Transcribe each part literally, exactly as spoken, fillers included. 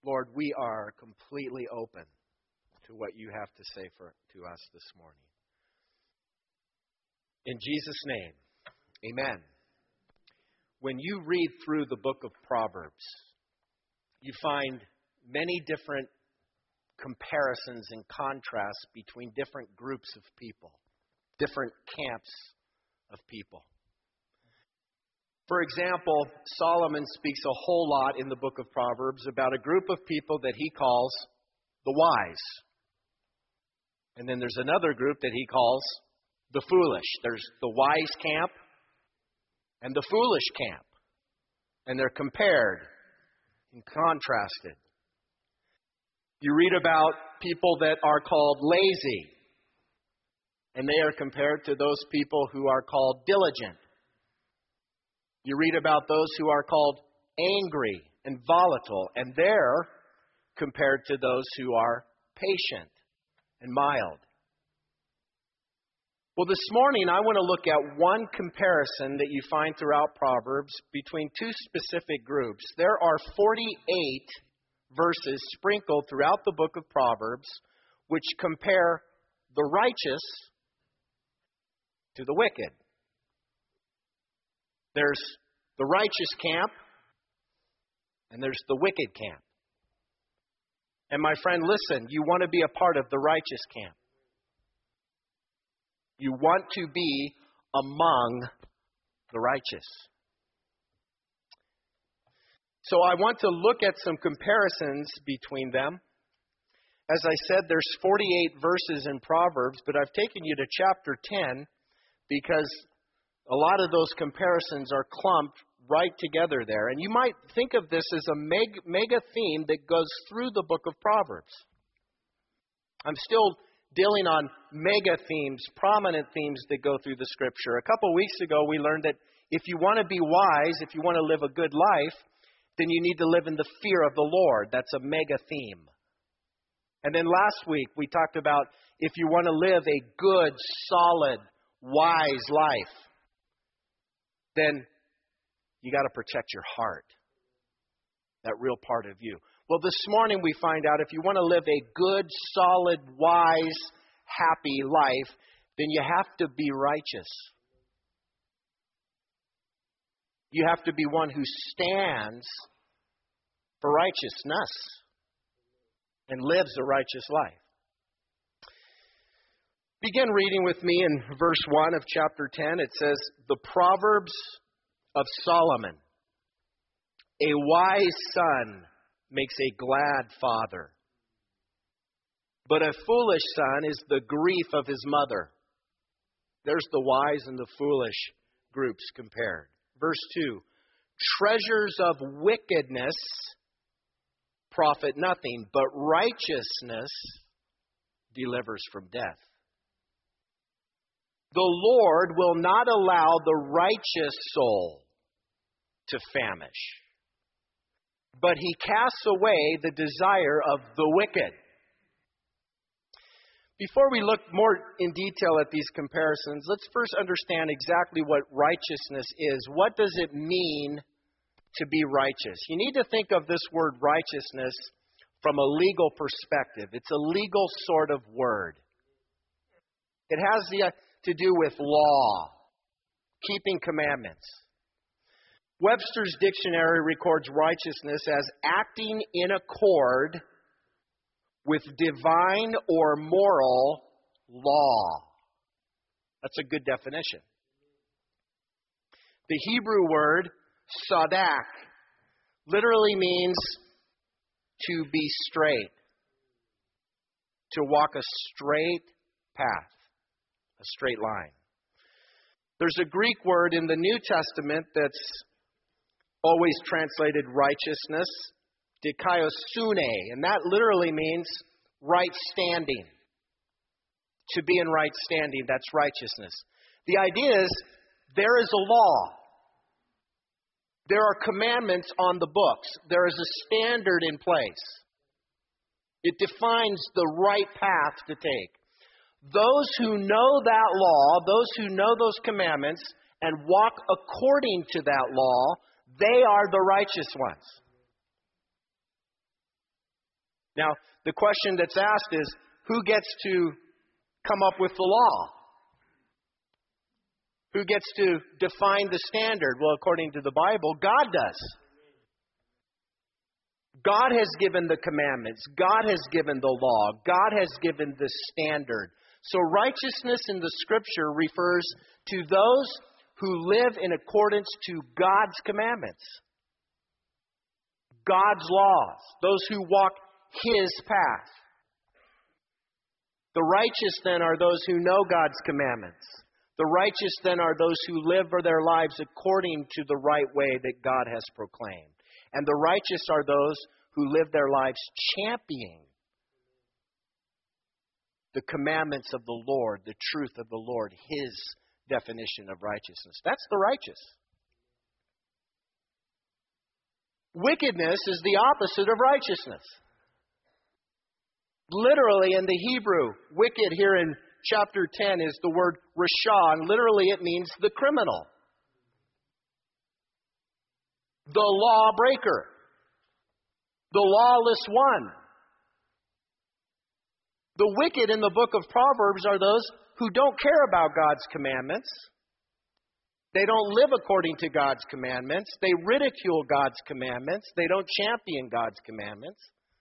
Lord, we are completely open to what you have to say for, to us this morning. In Jesus' name, amen. When you read through the book of Proverbs, you find many different comparisons and contrasts between different groups of people, different camps of people. For example, Solomon speaks a whole lot in the book of Proverbs about a group of people that he calls the wise. And then there's another group that he calls the foolish. There's the wise camp and the foolish camp. And they're compared and contrasted. You read about people that are called lazy, and they are compared to those people who are called diligent. You read about those who are called angry and volatile, and they're compared to those who are patient and mild. Well, this morning I want to look at one comparison that you find throughout Proverbs between two specific groups. There are forty-eight verses sprinkled throughout the book of Proverbs which compare the righteous to the wicked. There's the righteous camp and there's the wicked camp. And my friend, listen, you want to be a part of the righteous camp. You want to be among the righteous. So I want to look at some comparisons between them. As I said, there's forty-eight verses in Proverbs, but I've taken you to chapter ten because a lot of those comparisons are clumped right together there. And you might think of this as a mega, mega theme that goes through the book of Proverbs. I'm still dealing on mega themes, prominent themes that go through the Scripture. A couple weeks ago, we learned that if you want to be wise, if you want to live a good life, then you need to live in the fear of the Lord. That's a mega theme. And then last week, we talked about if you want to live a good, solid, wise life, then you got to protect your heart, that real part of you. Well, this morning we find out if you want to live a good, solid, wise, happy life, then you have to be righteous. You have to be one who stands for righteousness and lives a righteous life. Begin reading with me in verse one of chapter ten. It says, "The Proverbs of Solomon. A wise son makes a glad father, but a foolish son is the grief of his mother." There's the wise and the foolish groups compared. Verse two, "Treasures of wickedness profit nothing, but righteousness delivers from death. The Lord will not allow the righteous soul to famish, but he casts away the desire of the wicked." Before we look more in detail at these comparisons, let's first understand exactly what righteousness is. What does it mean to be righteous? You need to think of this word righteousness from a legal perspective. It's a legal sort of word. It has the, to do with law, keeping commandments. Webster's dictionary records righteousness as acting in accord with divine or moral law. That's a good definition. The Hebrew word sadak literally means to be straight, to walk a straight path, a straight line. There's a Greek word in the New Testament that's always translated righteousness, dikaiosune, and that literally means right standing. To be in right standing, that's righteousness. The idea is there is a law. There are commandments on the books. There is a standard in place. It defines the right path to take. Those who know that law, those who know those commandments and walk according to that law, they are the righteous ones. Now, the question that's asked is, who gets to come up with the law? Who gets to define the standard? Well, according to the Bible, God does. God has given the commandments. God has given the law. God has given the standard. So righteousness in the Scripture refers to those who live in accordance to God's commandments, God's laws, those who walk His path. The righteous then are those who know God's commandments. The righteous then are those who live their lives according to the right way that God has proclaimed. And the righteous are those who live their lives championing the commandments of the Lord, the truth of the Lord, His definition of righteousness. That's the righteous. Wickedness is the opposite of righteousness. Literally in the Hebrew, wicked here in chapter ten is the word rasha, and literally it means the criminal, the lawbreaker, the lawless one. The wicked in the book of Proverbs are those who don't care about God's commandments. They don't live according to God's commandments. They ridicule God's commandments. They don't champion God's commandments.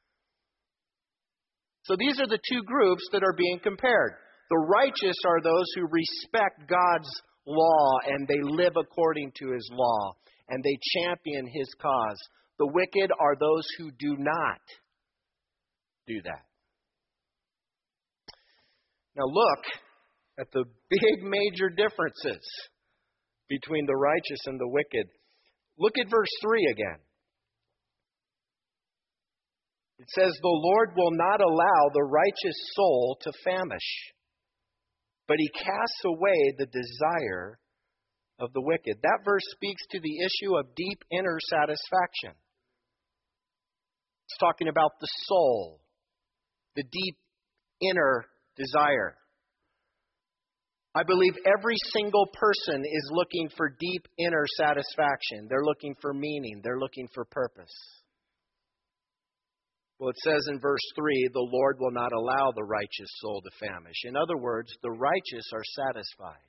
So these are the two groups that are being compared. The righteous are those who respect God's law and they live according to His law and they champion His cause. The wicked are those who do not do that. Now look at the big major differences between the righteous and the wicked. Look at verse three again. It says, "The Lord will not allow the righteous soul to famish, but He casts away the desire of the wicked." That verse speaks to the issue of deep inner satisfaction. It's talking about the soul, the deep inner desire. I believe every single person is looking for deep inner satisfaction. They're looking for meaning. They're looking for purpose. Well, it says in verse three, "The Lord will not allow the righteous soul to famish." In other words, the righteous are satisfied.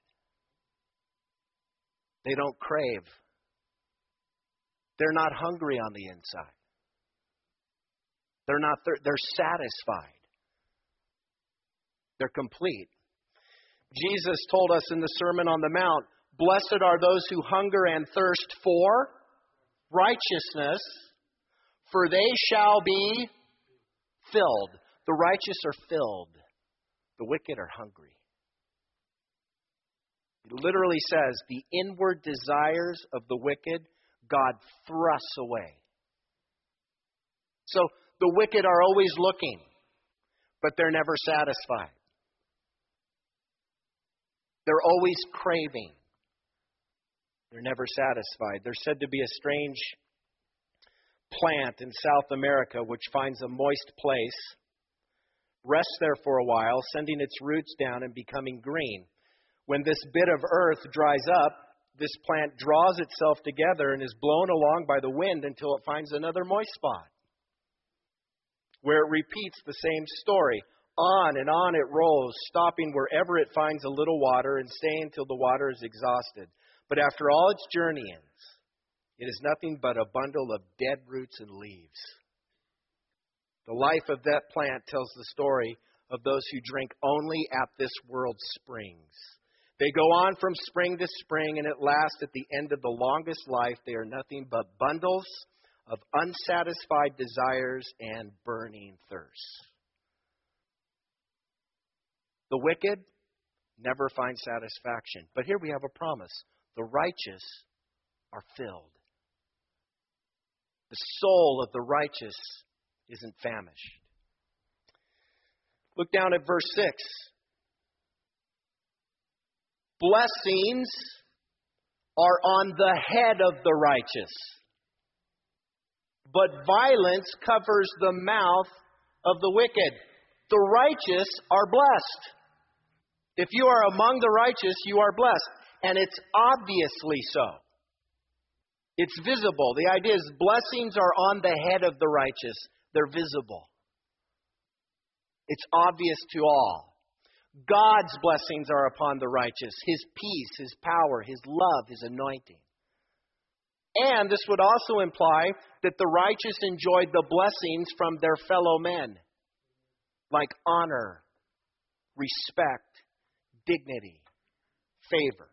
They don't crave. They're not hungry on the inside. They're not. They're, they're satisfied. They're complete. Jesus told us in the Sermon on the Mount, "Blessed are those who hunger and thirst for righteousness, for they shall be filled." The righteous are filled. The wicked are hungry. It literally says the inward desires of the wicked, God thrusts away. So the wicked are always looking, but they're never satisfied. They're always craving. They're never satisfied. There's said to be a strange plant in South America which finds a moist place, rests there for a while, sending its roots down and becoming green. When this bit of earth dries up, this plant draws itself together and is blown along by the wind until it finds another moist spot, where it repeats the same story. On and on it rolls, stopping wherever it finds a little water and staying until the water is exhausted. But after all its journeyings, it is nothing but a bundle of dead roots and leaves. The life of that plant tells the story of those who drink only at this world's springs. They go on from spring to spring, and at last, at the end of the longest life, they are nothing but bundles of unsatisfied desires and burning thirst. The wicked never find satisfaction. But here we have a promise. The righteous are filled. The soul of the righteous isn't famished. Look down at verse six. Blessings are on the head of the righteous, but violence covers the mouth of the wicked. The righteous are blessed. If you are among the righteous, you are blessed. And it's obviously so. It's visible. The idea is blessings are on the head of the righteous. They're visible. It's obvious to all. God's blessings are upon the righteous, His peace, His power, His love, His anointing. And this would also imply that the righteous enjoyed the blessings from their fellow men, like honor, respect, dignity, favor.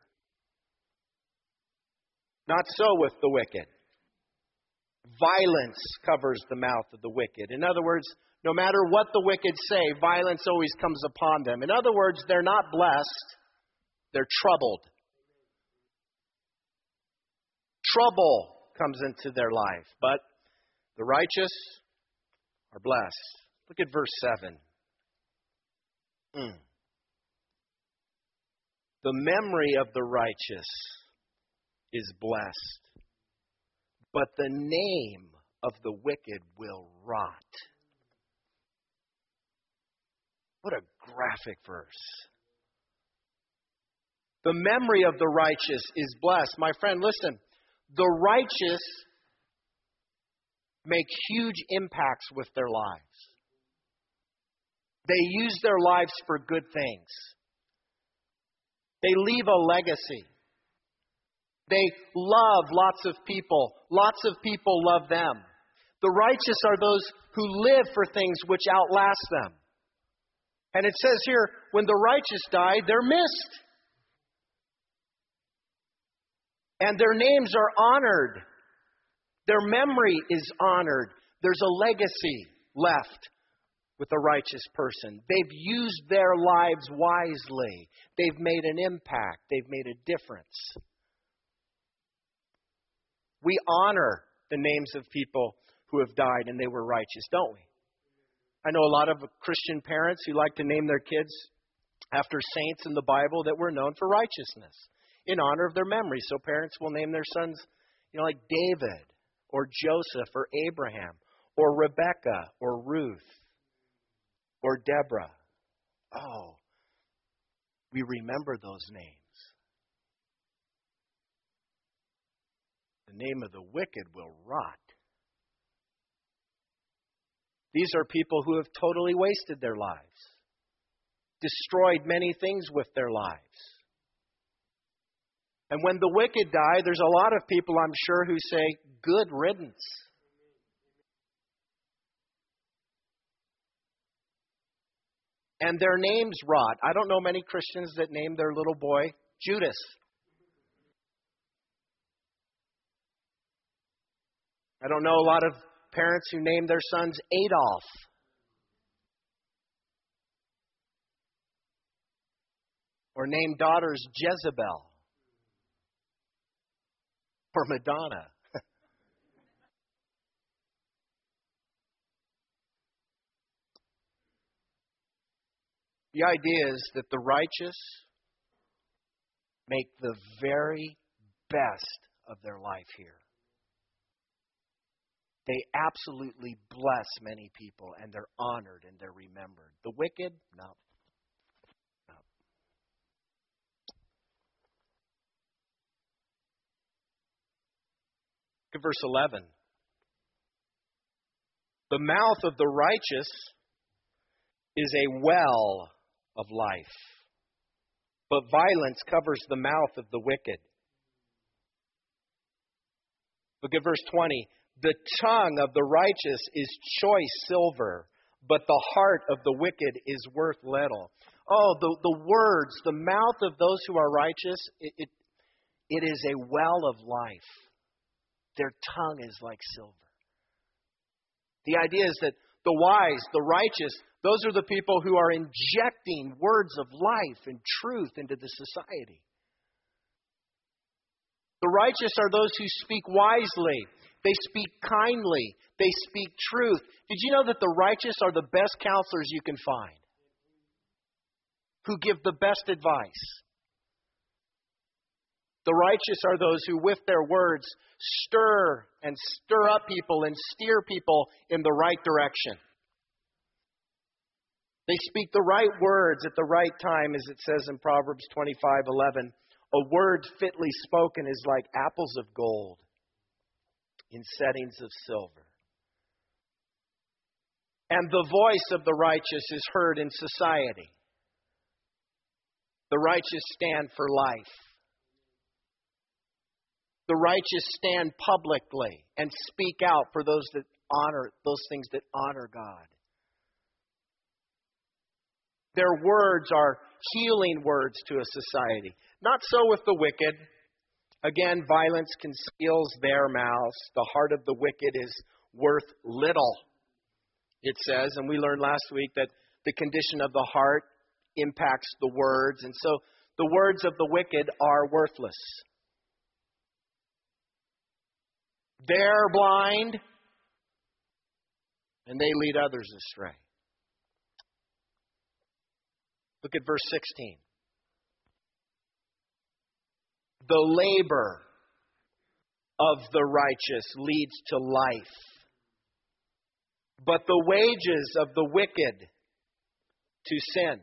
Not so with the wicked. Violence covers the mouth of the wicked. In other words, no matter what the wicked say, violence always comes upon them. In other words, they're not blessed, they're troubled. Trouble comes into their life, but the righteous are blessed. Look at verse seven. Mm. The memory of the righteous is blessed, but the name of the wicked will rot. What a graphic verse. The memory of the righteous is blessed. My friend, listen. The righteous make huge impacts with their lives. They use their lives for good things. They leave a legacy. They love lots of people. Lots of people love them. The righteous are those who live for things which outlast them. And it says here, when the righteous die, they're missed. And their names are honored. Their memory is honored. There's a legacy left with a righteous person. They've used their lives wisely. They've made an impact. They've made a difference. We honor the names of people who have died and they were righteous, don't we? I know a lot of Christian parents who like to name their kids after saints in the Bible that were known for righteousness, in honor of their memory. So parents will name their sons, you know, like David or Joseph or Abraham or Rebecca or Ruth or Deborah. Oh, we remember those names. The name of the wicked will rot. These are people who have totally wasted their lives, destroyed many things with their lives. And when the wicked die, there's a lot of people, I'm sure, who say, good riddance. And their names rot. I don't know many Christians that name their little boy Judas. I don't know a lot of parents who name their sons Adolf. Or name daughters Jezebel. Or Madonna. The idea is that the righteous make the very best of their life here. They absolutely bless many people, and they're honored and they're remembered. The wicked, no. No. Look at verse eleven. The mouth of the righteous is a well of life, but violence covers the mouth of the wicked. Look at verse twenty. The tongue of the righteous is choice silver, but the heart of the wicked is worth little. Oh, the, the words, the mouth of those who are righteous, it, it, it is a well of life. Their tongue is like silver. The idea is that the wise, the righteous, those are the people who are injecting words of life and truth into the society. The righteous are those who speak wisely. They speak kindly. They speak truth. Did you know that the righteous are the best counselors you can find? Who give the best advice. The righteous are those who, with their words, stir and stir up people and steer people in the right direction. They speak the right words at the right time, as it says in Proverbs twenty-five eleven. A word fitly spoken is like apples of gold in settings of silver. And the voice of the righteous is heard in society. The righteous stand for life. The righteous stand publicly and speak out for those that honor, those things that honor God. Their words are healing words to a society. Not so with the wicked. Again, violence conceals their mouths. The heart of the wicked is worth little, it says. And we learned last week that the condition of the heart impacts the words. And so the words of the wicked are worthless. They're blind, and they lead others astray. Look at verse sixteen. The labor of the righteous leads to life, but the wages of the wicked to sin.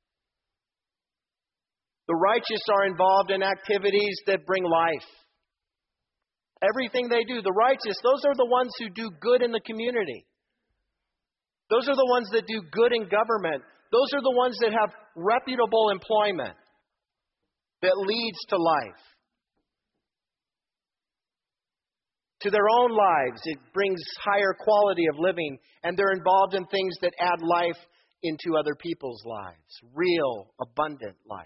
The righteous are involved in activities that bring life. Everything they do, the righteous, those are the ones who do good in the community. Those are the ones that do good in government. Those are the ones that have reputable employment that leads to life. To their own lives, it brings higher quality of living, and they're involved in things that add life into other people's lives. Real, abundant life.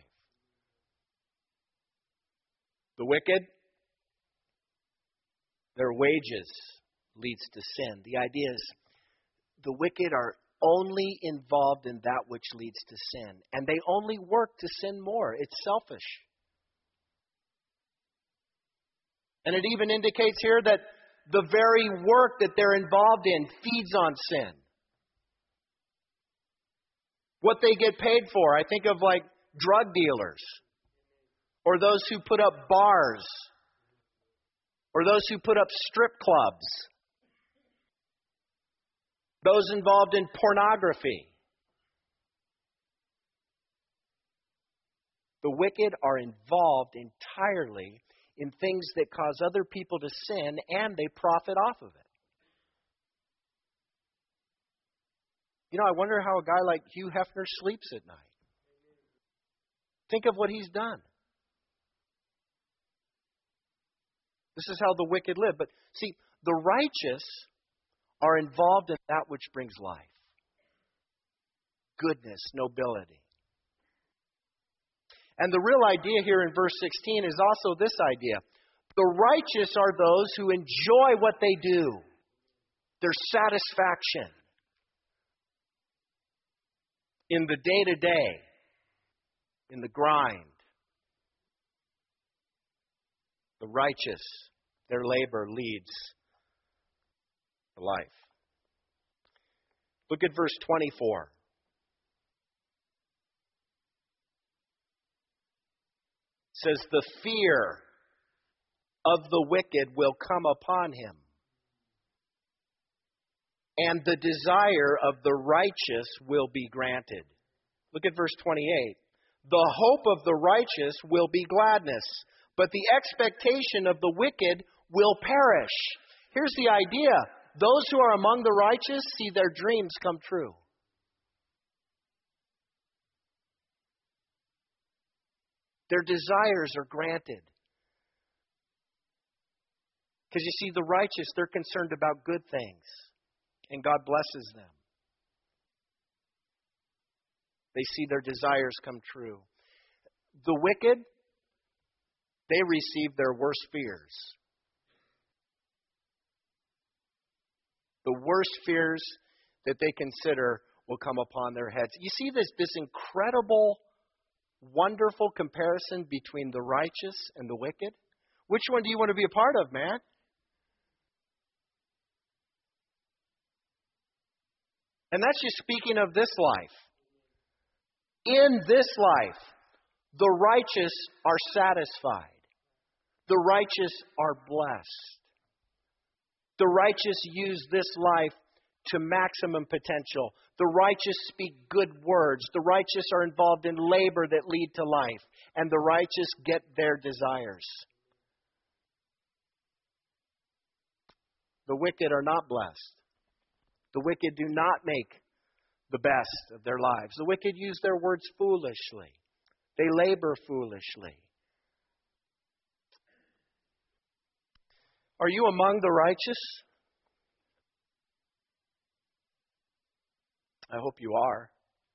The wicked, their wages leads to sin. The idea is the wicked are only involved in that which leads to sin, and they only work to sin more. It's selfish. And it even indicates here that the very work that they're involved in feeds on sin. What they get paid for, I think of like drug dealers, or those who put up bars, or those who put up strip clubs, those involved in pornography. The wicked are involved entirely in things that cause other people to sin, and they profit off of it. You know, I wonder how a guy like Hugh Hefner sleeps at night. Think of what he's done. This is how the wicked live. But see, the righteous are involved in that which brings life. Goodness, nobility. And the real idea here in verse sixteen is also this idea. The righteous are those who enjoy what they do. Their satisfaction in the day-to-day, in the grind. The righteous, their labor leads to life. Look at verse twenty-four. It says, the fear of the wicked will come upon him, and the desire of the righteous will be granted. Look at verse twenty-eight. The hope of the righteous will be gladness, but the expectation of the wicked will perish. Here's the idea. Those who are among the righteous see their dreams come true. Their desires are granted. Because you see, the righteous, they're concerned about good things, and God blesses them. They see their desires come true. The wicked, they receive their worst fears. The worst fears that they consider will come upon their heads. You see this, this incredible, wonderful comparison between the righteous and the wicked? Which one do you want to be a part of, man? And that's just speaking of this life. In this life, the righteous are satisfied. The righteous are blessed. The righteous use this life to maximum potential. The righteous speak good words. The righteous are involved in labor that lead to life. And the righteous get their desires. The wicked are not blessed. The wicked do not make the best of their lives. The wicked use their words foolishly. They labor foolishly. Are you among the righteous? I hope you are.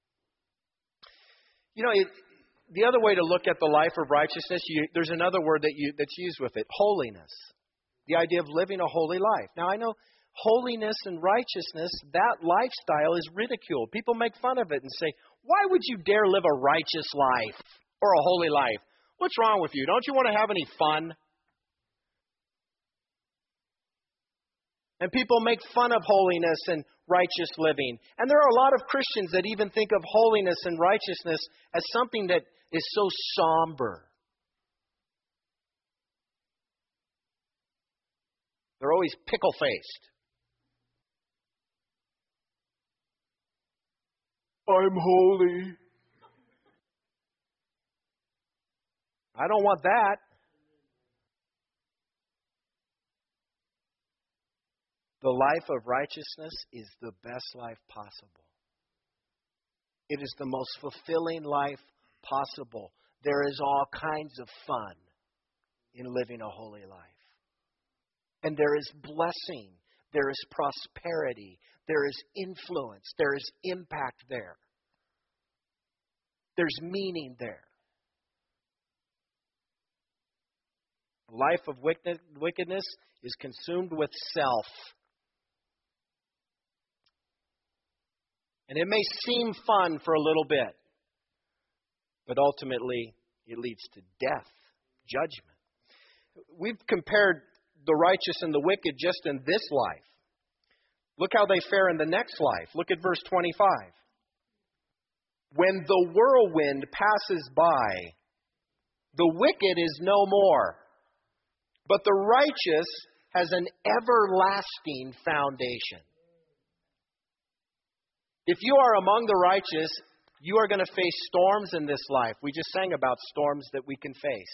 You know, it, the other way to look at the life of righteousness, you, there's another word that you, that's used with it, holiness. The idea of living a holy life. Now, I know holiness and righteousness, that lifestyle is ridiculed. People make fun of it and say, why would you dare live a righteous life or a holy life? What's wrong with you? Don't you want to have any fun? And people make fun of holiness and righteous living. And there are a lot of Christians that even think of holiness and righteousness as something that is so somber. They're always pickle-faced. I'm holy. I don't want that. The life of righteousness is the best life possible. It is the most fulfilling life possible. There is all kinds of fun in living a holy life. And there is blessing. There is prosperity. There is influence. There is impact there. There's meaning there. A life of wickedness is consumed with self. And it may seem fun for a little bit, but ultimately it leads to death, judgment. We've compared the righteous and the wicked just in this life. Look how they fare in the next life. Look at verse twenty-five. When the whirlwind passes by, the wicked is no more, but the righteous has an everlasting foundation. If you are among the righteous, you are going to face storms in this life. We just sang about storms that we can face.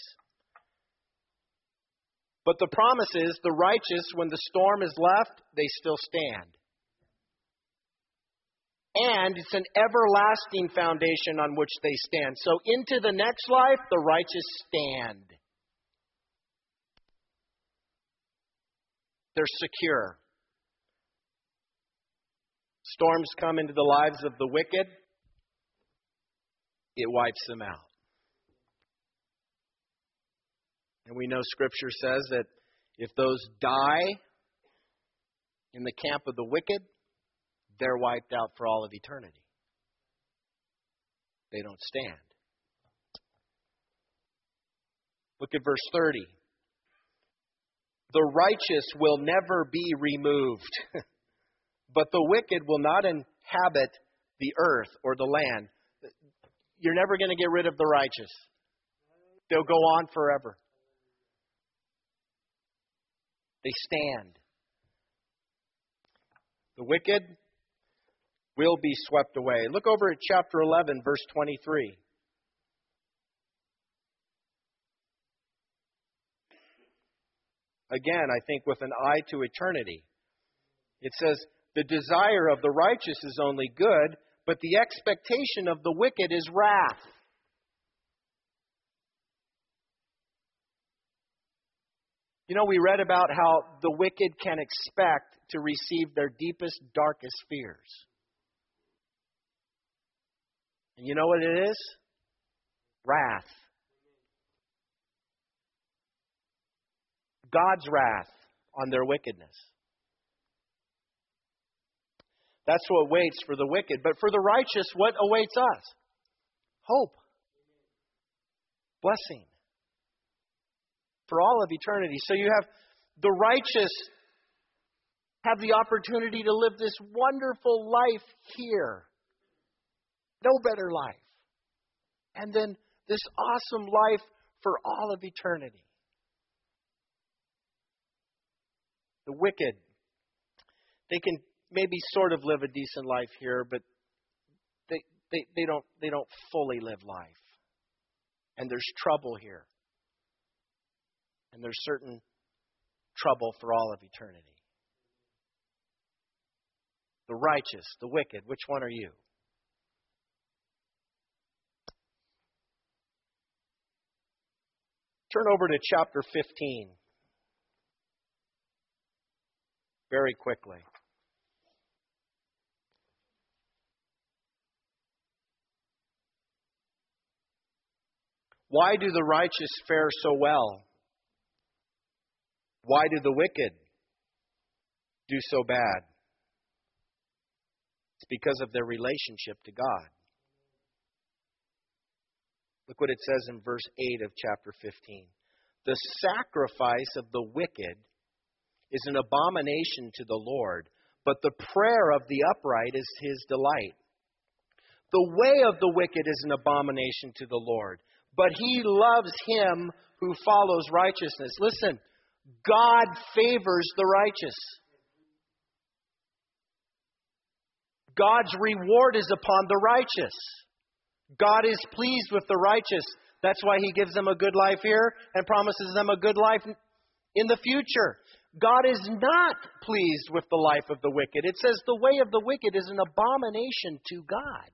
But the promise is the righteous, when the storm is left, they still stand. And it's an everlasting foundation on which they stand. So into the next life, the righteous stand. They're secure. Storms come into the lives of the wicked, it wipes them out. And we know Scripture says that if those die in the camp of the wicked, they're wiped out for all of eternity. They don't stand. Look at verse thirty. The righteous will never be removed, but the wicked will not inhabit the earth or the land. You're never going to get rid of the righteous. They'll go on forever. They stand. The wicked will be swept away. Look over at chapter eleven, verse twenty-three. Again, I think with an eye to eternity. It says, the desire of the righteous is only good, but the expectation of the wicked is wrath. You know, we read about how the wicked can expect to receive their deepest, darkest fears. And you know what it is? Wrath. God's wrath on their wickedness. That's what waits for the wicked. But for the righteous, what awaits us? Hope. Blessing. For all of eternity. So you have the righteous have the opportunity to live this wonderful life here. No better life. And then this awesome life for all of eternity. The wicked, they can maybe sort of live a decent life here, but they, they, they don't they don't fully live life. And there's trouble here. And there's certain trouble for all of eternity. The righteous, the wicked. Which one are you? Turn over to chapter fifteen. Very quickly. Why do the righteous fare so well? Why do the wicked do so bad? It's because of their relationship to God. Look what it says in verse eight of chapter fifteen. The sacrifice of the wicked is an abomination to the Lord, but the prayer of the upright is his delight. The way of the wicked is an abomination to the Lord, but he loves him who follows righteousness. Listen, God favors the righteous. God's reward is upon the righteous. God is pleased with the righteous. That's why he gives them a good life here and promises them a good life in the future. God is not pleased with the life of the wicked. It says the way of the wicked is an abomination to God.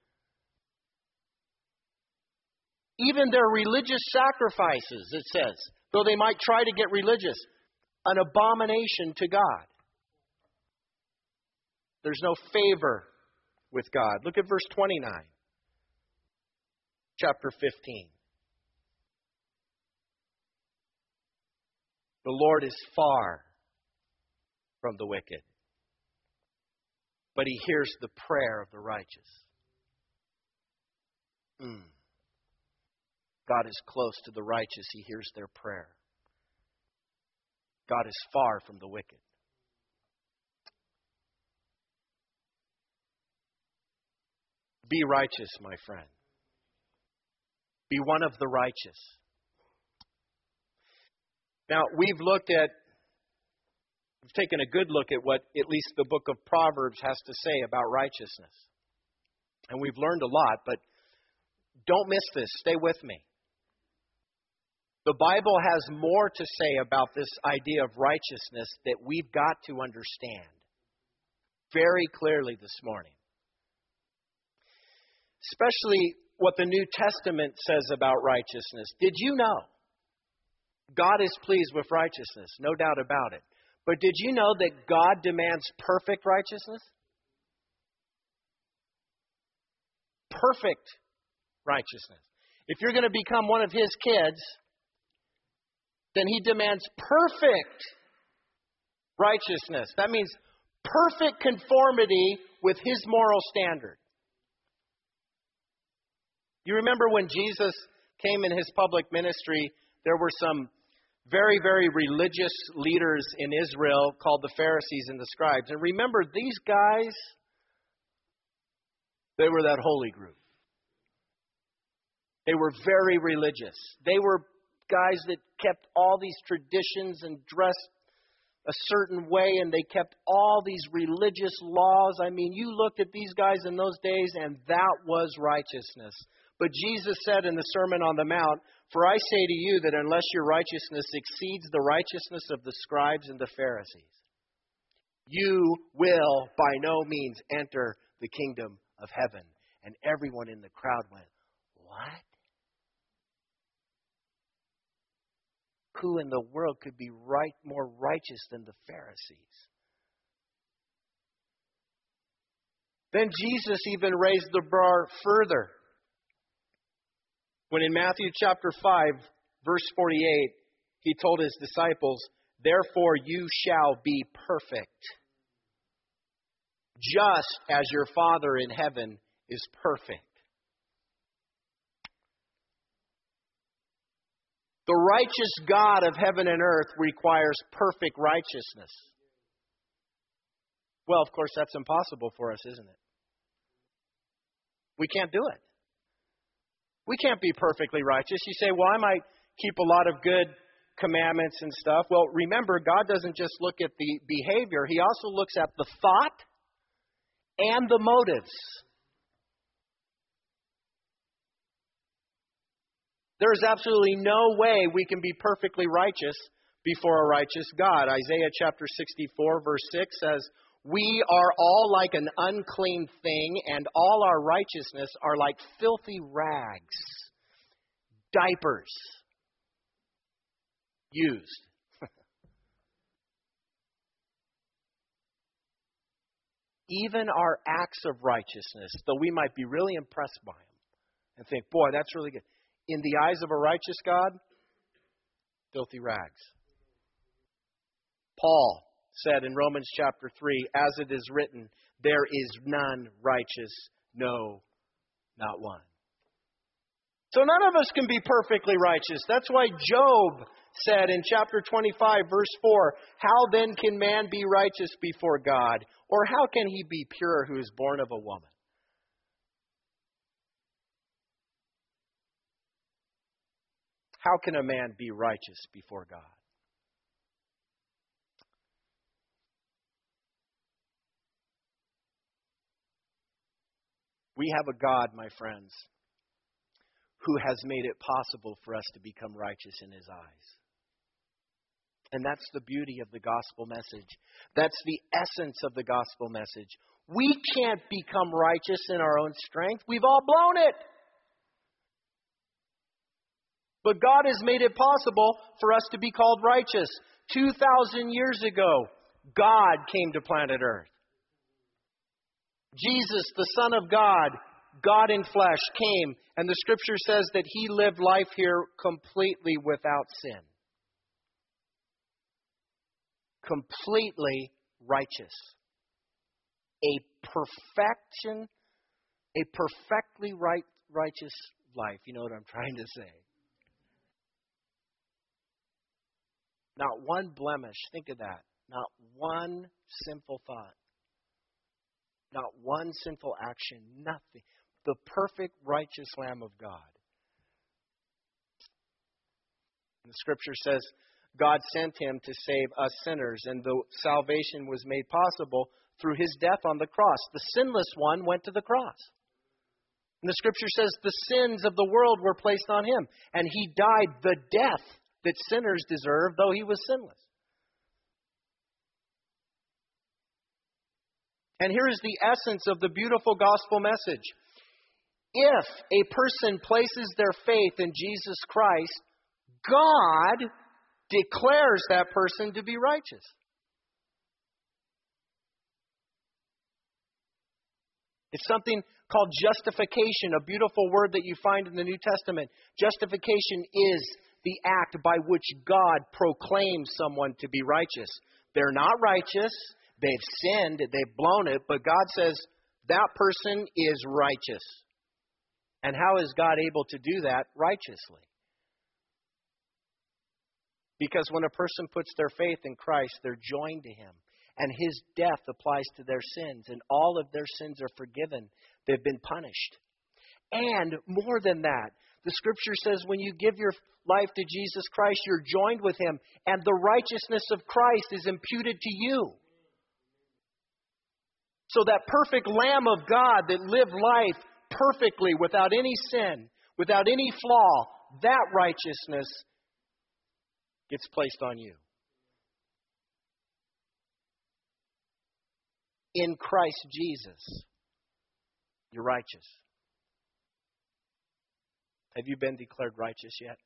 Even their religious sacrifices, it says, though they might try to get religious, an abomination to God. There's no favor with God. Look at verse twenty-nine. Chapter fifteen. The Lord is far from the wicked, but he hears the prayer of the righteous. Mm. God is close to the righteous. He hears their prayer. God is far from the wicked. Be righteous, my friend. Be one of the righteous. Now, we've looked at, we've taken a good look at what at least the book of Proverbs has to say about righteousness. And we've learned a lot, but don't miss this. Stay with me. The Bible has more to say about this idea of righteousness that we've got to understand very clearly this morning. Especially what the New Testament says about righteousness. Did you know God is pleased with righteousness? No doubt about it. But did you know that God demands perfect righteousness? Perfect righteousness. If you're going to become one of his kids, then he demands perfect righteousness. That means perfect conformity with his moral standard. You remember when Jesus came in his public ministry, there were some very, very religious leaders in Israel called the Pharisees and the scribes. And remember, these guys, they were that holy group. They were very religious. They were guys that kept all these traditions and dressed a certain way, and they kept all these religious laws. I mean, you looked at these guys in those days, and that was righteousness. But Jesus said in the Sermon on the Mount, "For I say to you that unless your righteousness exceeds the righteousness of the scribes and the Pharisees, you will by no means enter the kingdom of heaven." And everyone in the crowd went, "What? Who in the world could be right, more righteous than the Pharisees?" Then Jesus even raised the bar further. When in Matthew chapter five, verse forty-eight, he told his disciples, "Therefore you shall be perfect, just as your Father in heaven is perfect." The righteous God of heaven and earth requires perfect righteousness. Well, of course, that's impossible for us, isn't it? We can't do it. We can't be perfectly righteous. You say, "Well, I might keep a lot of good commandments and stuff." Well, remember, God doesn't just look at the behavior. He also looks at the thought and the motives. There is absolutely no way we can be perfectly righteous before a righteous God. Isaiah chapter sixty-four, verse six says, We are all like an unclean thing, and all our righteousness are like filthy rags, diapers used. Even our acts of righteousness, though we might be really impressed by them and think, boy, that's really good. In the eyes of a righteous God, filthy rags. Paul said in Romans chapter three, as it is written, there is none righteous, no, not one. So none of us can be perfectly righteous. That's why Job said in chapter twenty-five, verse four, how then can man be righteous before God? Or how can he be pure who is born of a woman? How can a man be righteous before God? We have a God, my friends, who has made it possible for us to become righteous in His eyes. And that's the beauty of the gospel message. That's the essence of the gospel message. We can't become righteous in our own strength. We've all blown it. But God has made it possible for us to be called righteous. two thousand years ago, God came to planet Earth. Jesus, the Son of God, God in flesh, came, and the Scripture says that He lived life here completely without sin. Completely righteous. A perfection, a perfectly right, righteous life. You know what I'm trying to say? Not one blemish. Think of that. Not one sinful thought. Not one sinful action. Nothing. The perfect righteous Lamb of God. And the Scripture says God sent Him to save us sinners, and the salvation was made possible through His death on the cross. The sinless one went to the cross. And the Scripture says the sins of the world were placed on Him, and He died the death that sinners deserve, though He was sinless. And here is the essence of the beautiful gospel message. If a person places their faith in Jesus Christ, God declares that person to be righteous. It's something called justification, a beautiful word that you find in the New Testament. Justification is the act by which God proclaims someone to be righteous. They're not righteous. They've sinned. They've blown it. But God says that person is righteous. And how is God able to do that righteously? Because when a person puts their faith in Christ, they're joined to Him. And His death applies to their sins. And all of their sins are forgiven. They've been punished. And more than that, the Scripture says when you give your life to Jesus Christ, you're joined with Him. And the righteousness of Christ is imputed to you. So that perfect Lamb of God that lived life perfectly without any sin, without any flaw, that righteousness gets placed on you. In Christ Jesus, you're righteous. Have you been declared righteous yet?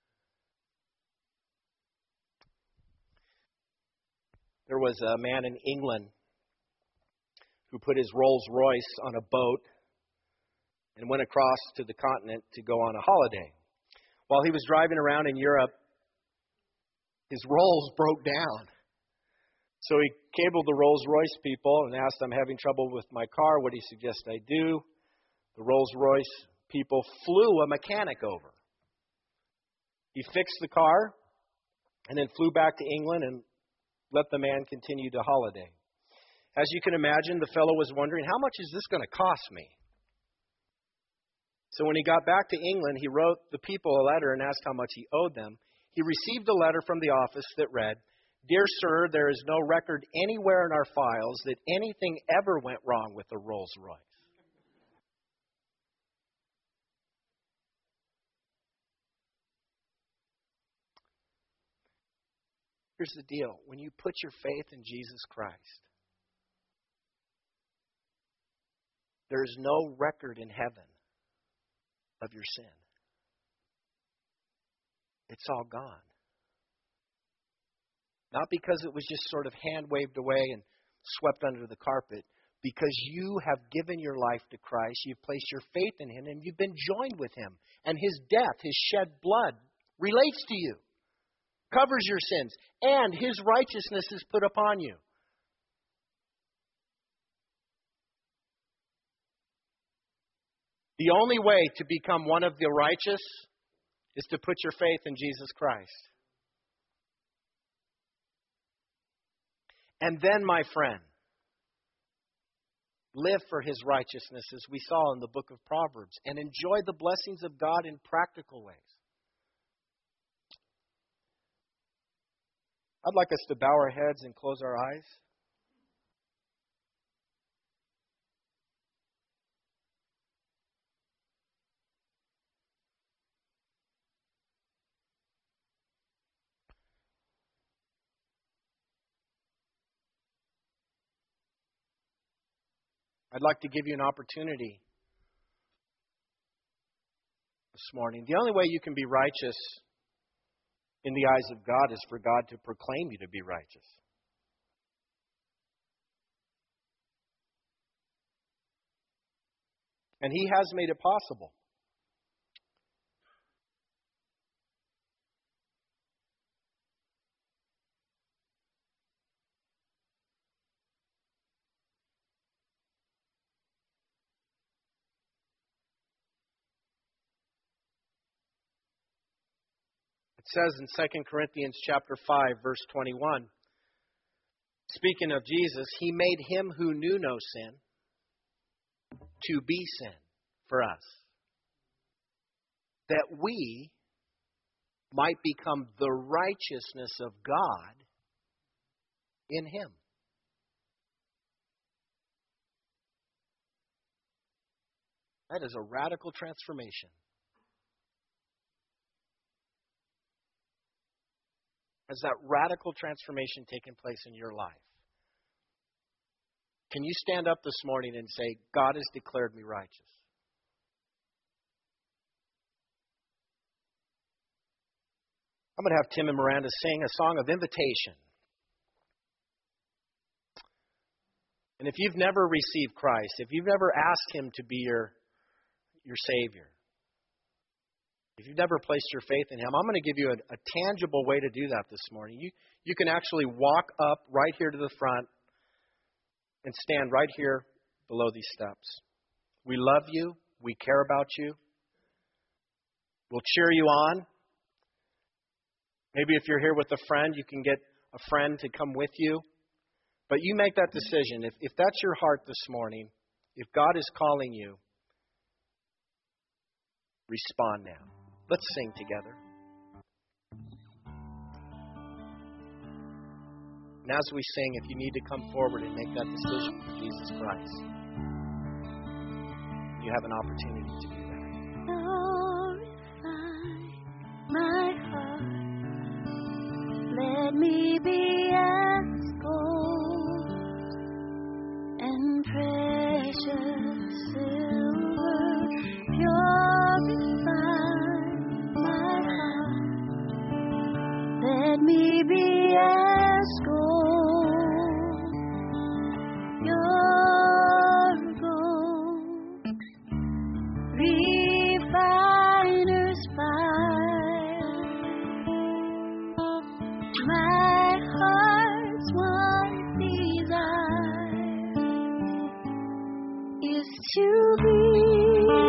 There was a man in England who put his Rolls Royce on a boat and went across to the continent to go on a holiday. While he was driving around in Europe, his Rolls broke down. So he cabled the Rolls Royce people and asked, I'm having trouble with my car. What do you suggest I do? The Rolls Royce people flew a mechanic over. He fixed the car and then flew back to England and let the man continue to holiday. As you can imagine, the fellow was wondering, how much is this going to cost me? So when he got back to England, he wrote the people a letter and asked how much he owed them. He received a letter from the office that read, Dear sir, there is no record anywhere in our files that anything ever went wrong with the Rolls Royce. Here's the deal. When you put your faith in Jesus Christ, There's no record in heaven of your sin. It's all gone. Not because it was just sort of hand waved away and swept under the carpet. Because you have given your life to Christ, you've placed your faith in Him, and you've been joined with Him. And His death, His shed blood, relates to you, covers your sins, and His righteousness is put upon you. The only way to become one of the righteous is to put your faith in Jesus Christ. And then, my friend, live for His righteousness, as we saw in the book of Proverbs, and enjoy the blessings of God in practical ways. I'd like us to bow our heads and close our eyes. I'd like to give you an opportunity this morning. The only way you can be righteous in the eyes of God is for God to proclaim you to be righteous. And He has made it possible. It says in Second Corinthians chapter five, verse twenty-one, speaking of Jesus, He made Him who knew no sin to be sin for us, that we might become the righteousness of God in Him. That is a radical transformation. Has that radical transformation taken place in your life? Can you stand up this morning and say, God has declared me righteous? I'm going to have Tim and Miranda sing a song of invitation. And if you've never received Christ, if you've never asked Him to be your, your Savior, if you've never placed your faith in Him, I'm going to give you a, a tangible way to do that this morning. You, you can actually walk up right here to the front and stand right here below these steps. We love you. We care about you. We'll cheer you on. Maybe if you're here with a friend, you can get a friend to come with you. But you make that decision. If, if that's your heart this morning, if God is calling you, respond now. Let's sing together. And as we sing, if you need to come forward and make that decision for Jesus Christ, you have an opportunity to do that. Glorify my heart. Let me be as gold and precious silver. Purify my heart. Let me be as gold, your gold, refiner's fire. My heart's one desire is to be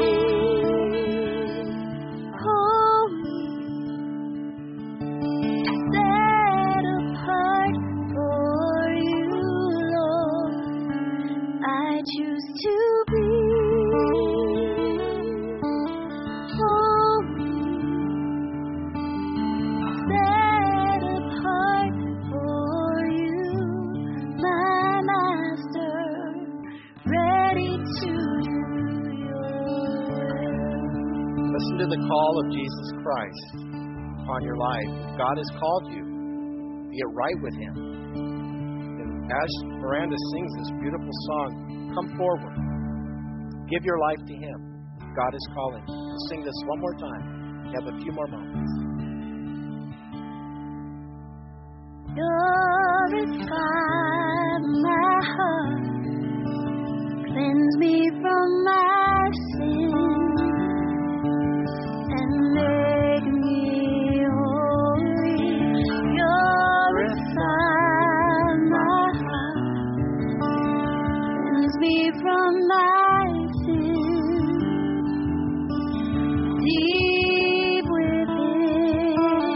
to the call of Jesus Christ upon your life. If God has called you, get right with Him. And as Miranda sings this beautiful song, come forward. Give your life to Him. God is calling. We'll sing this one more time. We have a few more moments. Purify my heart, cleanse me from my sin, and make me holy. Purify my heart, cleanse me from my sin, deep within.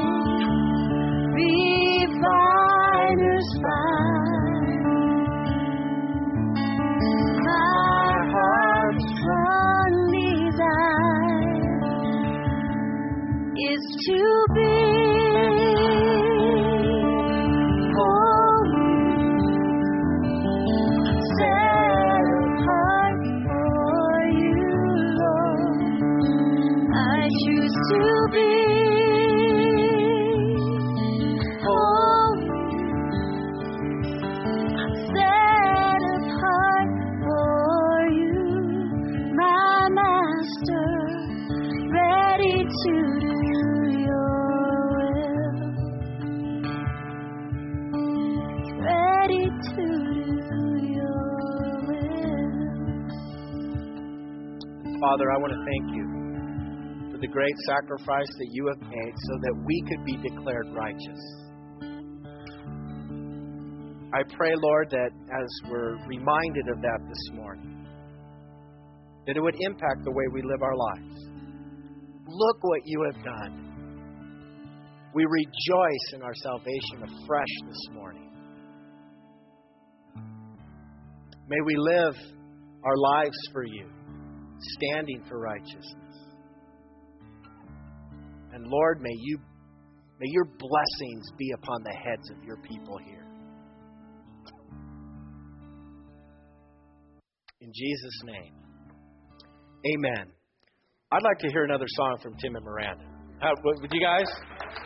Refiner's fire. My heart's one desire is to be holy, set apart for you, Lord. I choose to be holy, set apart for you, my Master, ready to do your will, ready to do your will. Father, I want to thank you for the great sacrifice that you have made so that we could be declared righteous. I pray, Lord, that as we're reminded of that this morning, that it would impact the way we live our lives. Look what you have done. We rejoice in our salvation afresh this morning. May we live our lives for you, standing for righteousness. And Lord, may you may your blessings be upon the heads of your people here. In Jesus' name, amen. I'd like to hear another song from Tim and Miranda. How, would you guys?